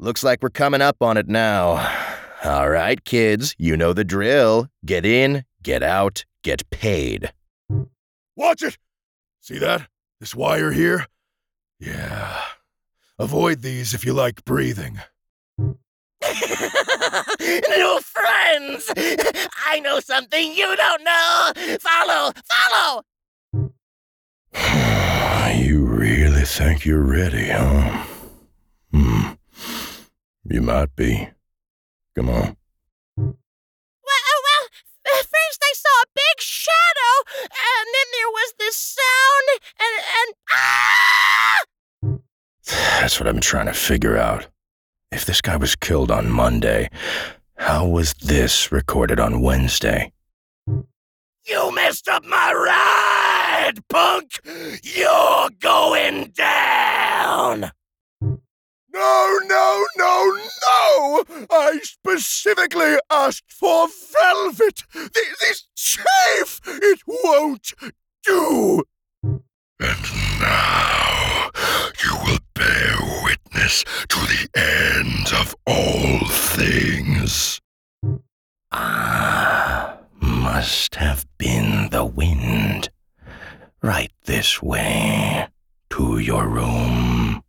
Looks like we're coming up on it now. All right, kids, you know the drill. Get in, get out, get paid. Watch it! See that? This wire here? Yeah. Avoid these if you like breathing. New friends! I know something you don't know! Follow! You really think you're ready, huh? You might be. Come on. Well, first I saw a big shadow, and then there was this sound, and ah! That's what I've been trying to figure out. If this guy was killed on Monday, how was this recorded on Wednesday? You messed up my ride, punk! You're going down! No! I specifically asked for velvet! This chafe! It won't do! And now you will bear witness to the end of all things. Must have been the wind. Right this way, to your room.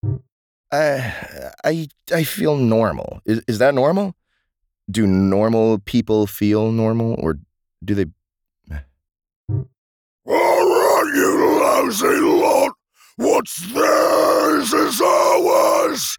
I feel normal. Is that normal? Do normal people feel normal, or do they... All right, you lousy lot! What's theirs is ours!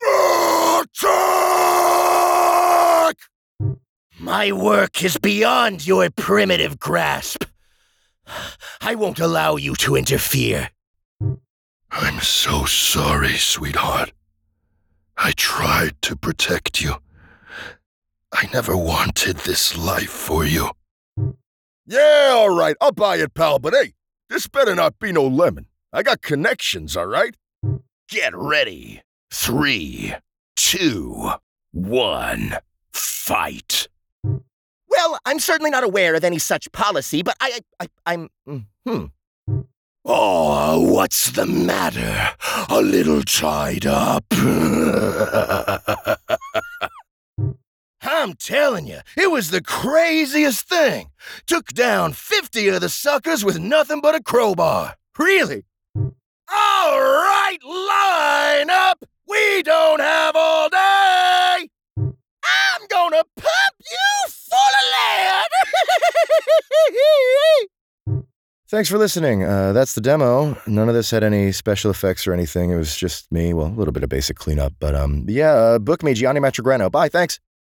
Attack! My work is beyond your primitive grasp. I won't allow you to interfere. I'm so sorry, sweetheart. I tried to protect you. I never wanted this life for you. Yeah, all right, I'll buy it, pal, but hey, this better not be no lemon. I got connections, all right? Get ready. 3, 2, 1, fight. Well, I'm certainly not aware of any such policy, but I'm... Oh, what's the matter? A little tied up? I'm telling you, it was the craziest thing. Took down 50 of the suckers with nothing but a crowbar. Really? All right, line up! We don't have all day! I'm gonna pump you full of lead! Thanks for listening. That's the demo. None of this had any special effects or anything. It was just me. Well, a little bit of basic cleanup. But, book me, Gianni Matrograno. Bye, thanks.